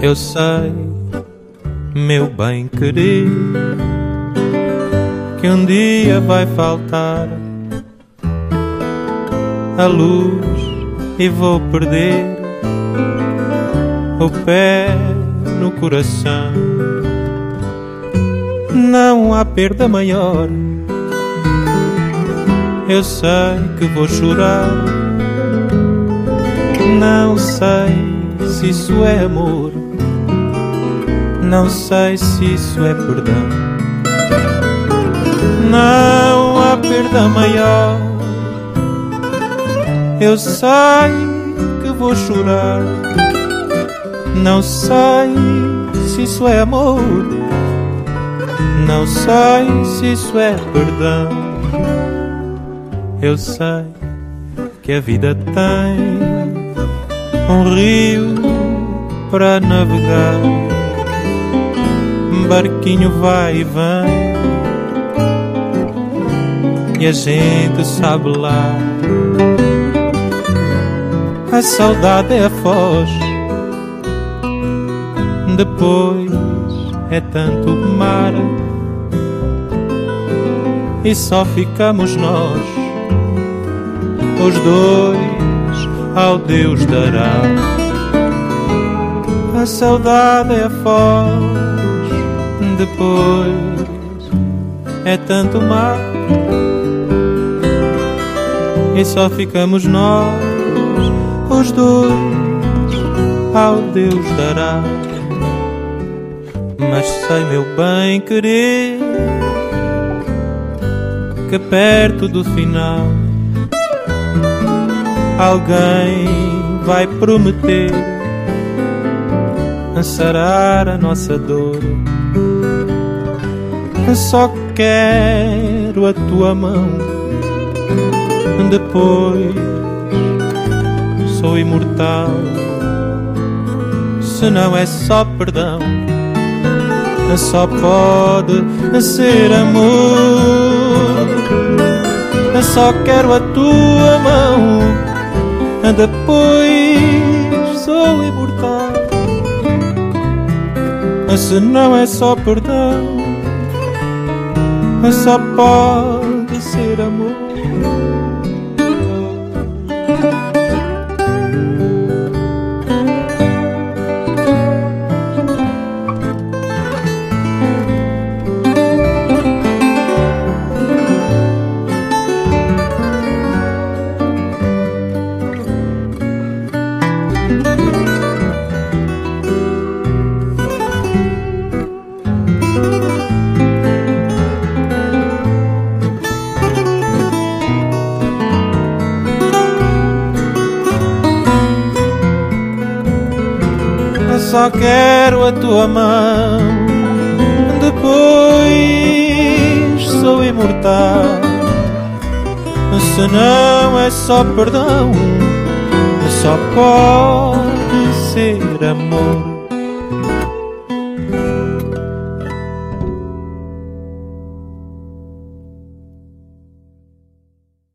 Eu sei, meu bem querido, que um dia vai faltar a luz e vou perder o pé no coração. Não há perda maior. Eu sei que vou chorar. Não sei se isso é amor. Não sei se isso é perdão. Não há perda maior. Eu sei que vou chorar. Não sei se isso é amor. Não sei se isso é perdão. Eu sei que a vida tem um rio para navegar. Barquinho vai e vem e a gente sabe lá. A saudade é a foz, depois é tanto mar, e só ficamos nós, os dois ao Deus dará. A saudade é a foz, depois é tanto mar, e só ficamos nós, os dois ao Deus dará. Mas sei, meu bem querer, que perto do final alguém vai prometer sarar a nossa dor. Só quero a tua mão, depois sou imortal. Se não é só perdão, só pode ser amor. Só quero a tua mão, depois sou imortal. Se não é só perdão, só pode ser amor. Só quero a tua mão, depois sou imortal. Se não é só perdão, só pode ser amor.